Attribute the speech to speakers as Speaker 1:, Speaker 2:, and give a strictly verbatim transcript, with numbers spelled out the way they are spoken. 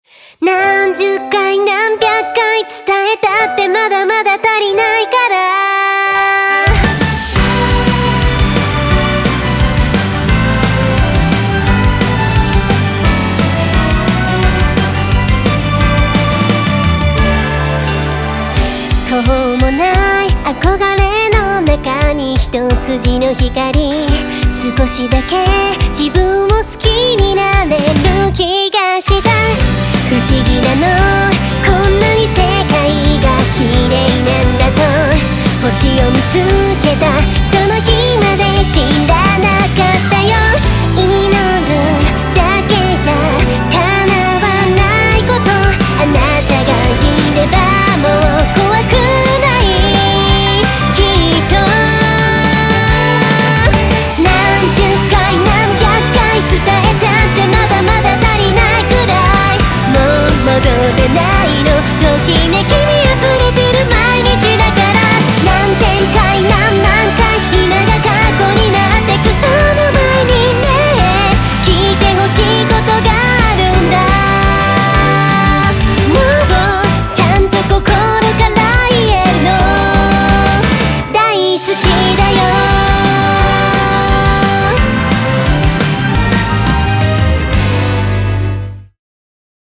Speaker 1: 何十回何百回伝えたってまだまだ足りないから途方もない憧れの中に一筋の光、少しだけ自分を好きになれる気がした。不思議なのこんなに世界が綺麗なんだと、星を見つけたその日まで知らなかったよ。祈るだけじゃ叶わないこと、あなたがいればもう怖くないきっと。何十回何百回伝えたってまだまだ足りないくらい、もう戻れないの、ときめきに溢れてる毎日だから。何千回何万回今が過去になってく、その前にね聞いてほしいことがあるんだ。もうちゃんと心から言えるの、大好きだよ。